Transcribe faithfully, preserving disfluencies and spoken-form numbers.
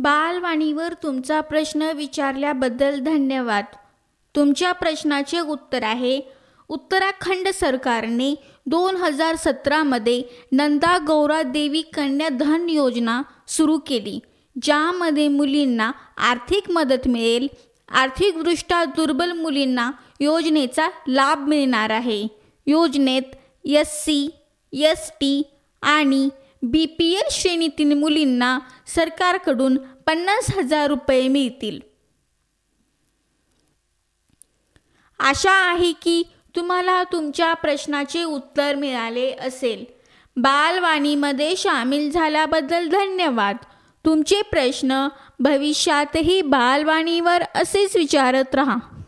बालवाणीवर तुमचा प्रश्न विचारल्याबद्दल धन्यवाद. तुमच्या प्रश्नाचे उत्तर आहे, उत्तराखंड सरकारने दोन हजार सतरामध्ये नंदा गौरा देवी कन्या धन योजना सुरू केली, ज्यामध्ये मुलींना आर्थिक मदत मिळेल. आर्थिकदृष्ट्या दुर्बल मुलींना योजनेचा लाभ मिळणार आहे. योजनेत एस सी, एस टी आणि बी पी एल श्रेणीतील मुलींना सरकारकडून पन्नास हजार रुपये मिळतील. आशा आहे की तुम्हाला तुमच्या प्रश्नाचे उत्तर मिळाले असेल. बालवाणीमध्ये सामील झाल्याबद्दल धन्यवाद. तुमचे प्रश्न भविष्यातही बालवाणीवर असेच विचारत रहा.